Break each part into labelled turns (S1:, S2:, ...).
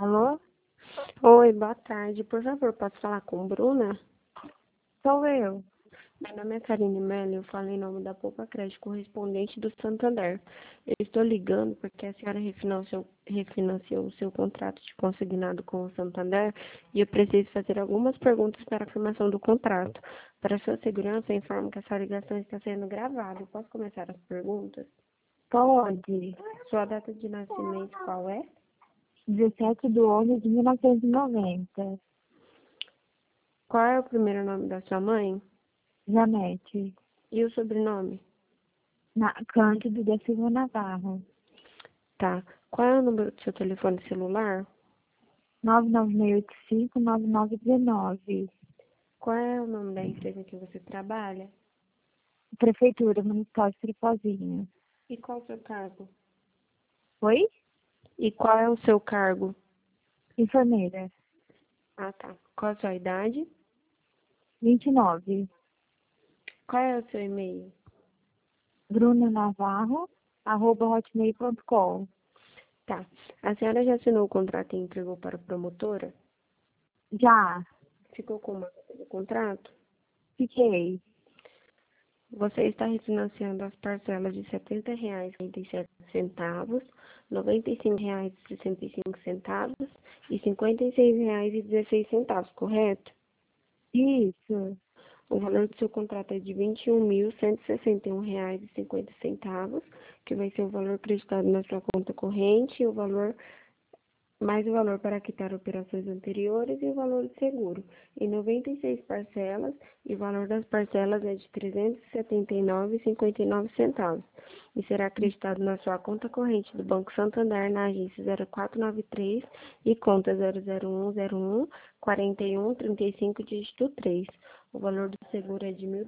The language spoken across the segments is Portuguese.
S1: Alô?
S2: Oi, boa tarde. Por favor, posso falar com Bruna?
S1: Sou eu.
S2: Meu nome é Karine Mello, eu falo em nome da Poupa Crédito correspondente do Santander. Eu estou ligando porque a senhora refinanciou o seu contrato de consignado com o Santander e eu preciso fazer algumas perguntas para a afirmação do contrato. Para sua segurança, eu informo que essa ligação está sendo gravada. Eu posso começar as perguntas?
S1: Pode.
S2: Sua data de nascimento qual é?
S1: 17/11/1990.
S2: Qual é o primeiro nome da sua mãe?
S1: Janete.
S2: E o sobrenome?
S1: Cândido da Silva Navarro.
S2: Tá. Qual é o número do seu telefone celular?
S1: 99685-9919.
S2: Qual é o nome da empresa que você trabalha?
S1: Prefeitura Municipal de Tripozinho.
S2: E qual é o seu cargo?
S1: Oi?
S2: E qual é o seu cargo?
S1: Enfermeira.
S2: Ah, tá. Qual a sua idade?
S1: 29.
S2: Qual é o seu e-mail?
S1: brunanavarro@hotmail.com.
S2: Tá. A senhora já assinou o contrato e entregou para a promotora?
S1: Já.
S2: Ficou com uma cópia do contrato?
S1: Fiquei.
S2: Você está refinanciando as parcelas de R$ 70,37, R$ 95,65 e R$ 56,16, correto?
S1: Isso.
S2: O valor do seu contrato é de R$ 21.161,50, que vai ser o valor acreditado na sua conta corrente, e o valor mais o valor para quitar operações anteriores e o valor de seguro, em 96 parcelas, e o valor das parcelas é de R$ 379,59, e será acreditado na sua conta corrente do Banco Santander, na agência 0493 e conta 00101-4135, dígito 3. O valor do seguro é de R$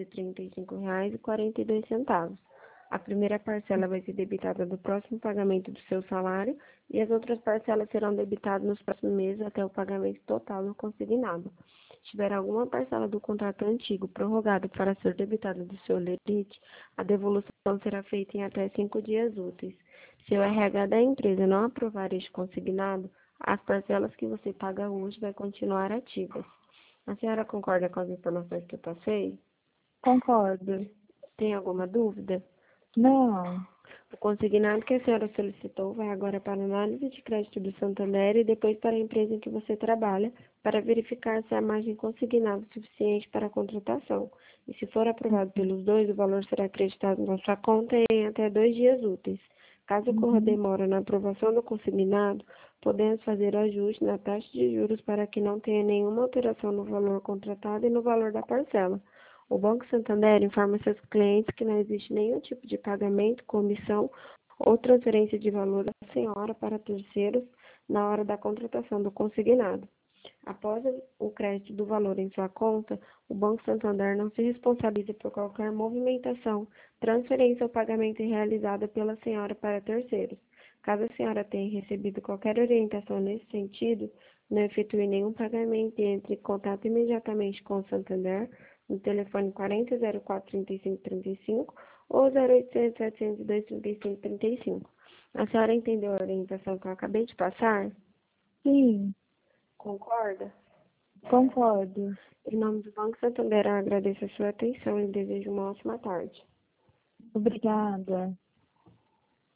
S2: 1.235,42. A primeira parcela vai ser debitada no próximo pagamento do seu salário e as outras parcelas serão debitadas nos próximos meses até o pagamento total do consignado. Se tiver alguma parcela do contrato antigo prorrogada para ser debitada do seu lerite, a devolução será feita em até 5 dias úteis. Se o RH da empresa não aprovar este consignado, as parcelas que você paga hoje vai continuar ativas. A senhora concorda com as informações que eu passei?
S1: Concordo.
S2: Tem alguma dúvida?
S1: Não.
S2: O consignado que a senhora solicitou vai agora para a análise de crédito do Santander e depois para a empresa em que você trabalha, para verificar se há margem consignada suficiente para a contratação. E se for aprovado pelos dois, o valor será acreditado na sua conta em até 2 dias úteis. Caso ocorra
S1: Uhum.
S2: demora na aprovação do consignado, podemos fazer ajuste na taxa de juros para que não tenha nenhuma alteração no valor contratado e no valor da parcela. O Banco Santander informa seus clientes que não existe nenhum tipo de pagamento, comissão ou transferência de valor da senhora para terceiros na hora da contratação do consignado. Após o crédito do valor em sua conta, o Banco Santander não se responsabiliza por qualquer movimentação, transferência ou pagamento realizada pela senhora para terceiros. Caso a senhora tenha recebido qualquer orientação nesse sentido, não efetue nenhum pagamento e entre em contato imediatamente com o Santander no telefone 40 04 35 35 ou 0800 702 35 35. A senhora entendeu a orientação que eu acabei de passar?
S1: Sim,
S2: Concorda?
S1: concordo.
S2: Em nome do Banco Santander, eu agradeço a sua atenção e desejo uma ótima tarde.
S1: Obrigada.